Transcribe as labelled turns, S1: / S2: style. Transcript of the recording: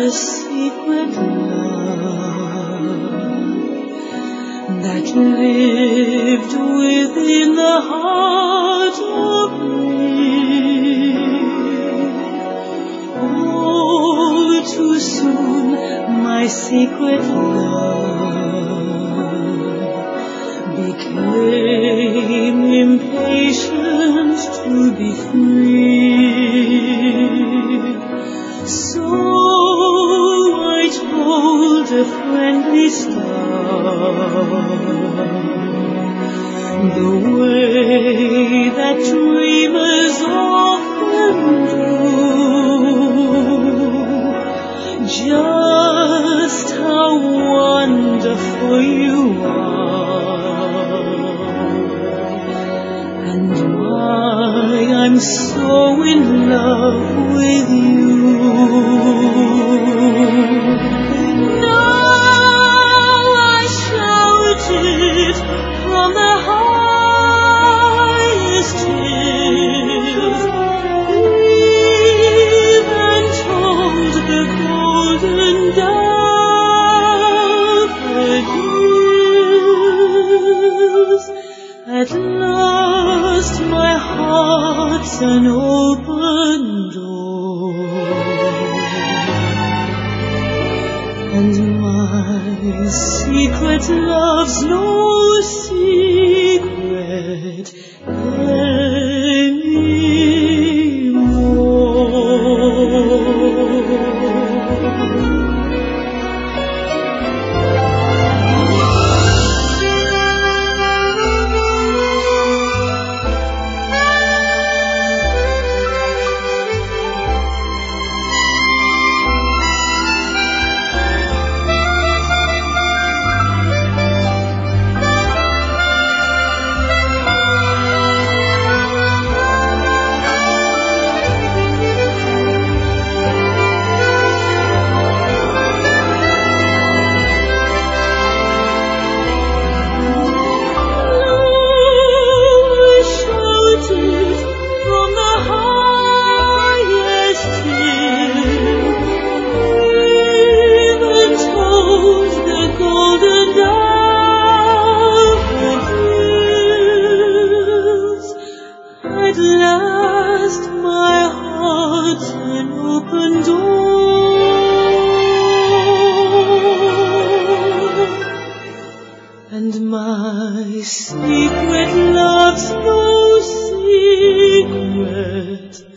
S1: the secret love that lived within the heart of me. All too soon my secret love became impatient to be free. So I told a friendly star the way that dreamers often do, just how wonderful you are, and why I'm so in love with you. From the highest hills, even told the golden daffodils. At last my heart's an open door, and my secret love's no secret and my secret love's no secret